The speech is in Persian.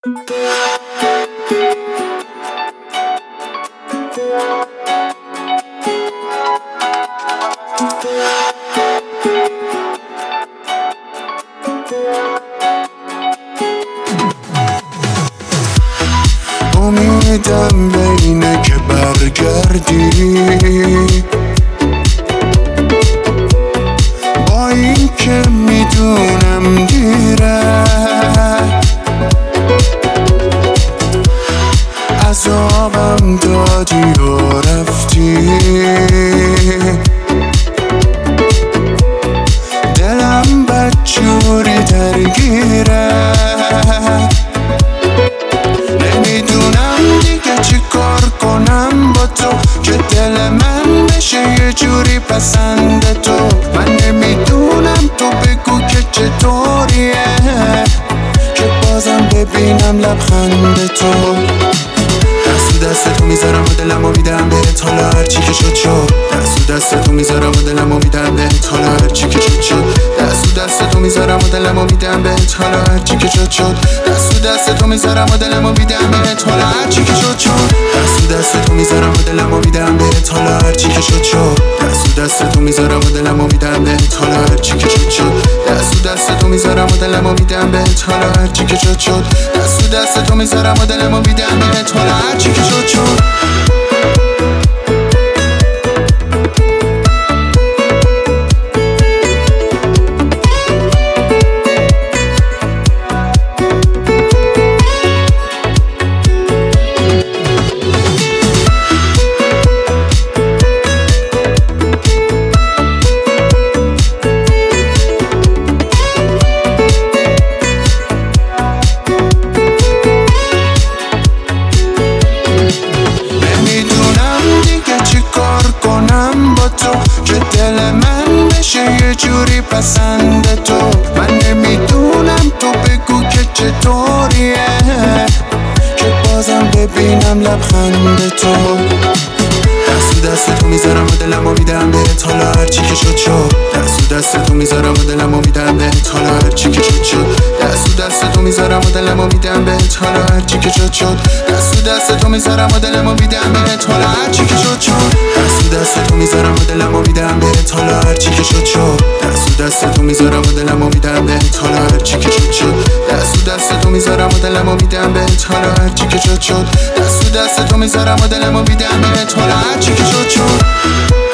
امیدم به اینه که برگردی، با این که میدونم دیره، عذابم دادی و رفتی، دلم بدجوری درگیره، نمیدونم دیگه چی کار کنم با تو که دل من بشه یه جوری پسند تو. من نمیدونم تو بگو که چطوریه که بازم ببینم لبخند تو. دست تو میذارم و دلمو میدم بهت، حالا هرچی که شد شد. دست تو میذارم و دلمو میدم بهت، حالا هرچی که شد شد. دست تو میذارم و دلمو میدم بهت، حالا هرچی که شد شد. دست تو میذارم و دلمو میدم بهت، حالا هرچی که شد شد. دست تو میذارم و دلمو میدم بهت، حالا هرچی که شد شد. دست تو میذارم و دلمو میدم بهت، حالا هرچی که شد شد. دست تو میذارم و دلمو میدم بهت، حالا هرچی که شد شد. دست تو میذارم و دلمو میدم بهت، حالا هرچی که شد شد. که دل من بشه یه جوری پسند تو. من نمیدونم تو بگو که چطوریه که بازم ببینم لبخند تو. دست تو میذارم و دلمو میدم بهت، حالا هرچی که شد شد. دست تو میذارم و دلمو میدم بهت، حالا هرچی که شد شد. دست تو میذارم و دلمو میدم بهت، حالا هرچی که شد شد. دست تو میذارم و دلمو میدم بهت، حالا هرچی که شد شد. دست تو میذارم و دلمو میدم بهت، حالا هرچی که شد شد. دست تو میذارم و دلمو میدم بهت، حالا هرچی که شد شد. دست تو میذارم و دلمو میدم بهت، حالا هرچی که شد شد. دست تو میذارم و دلمو میدم بهت، حالا هرچی که شد شد.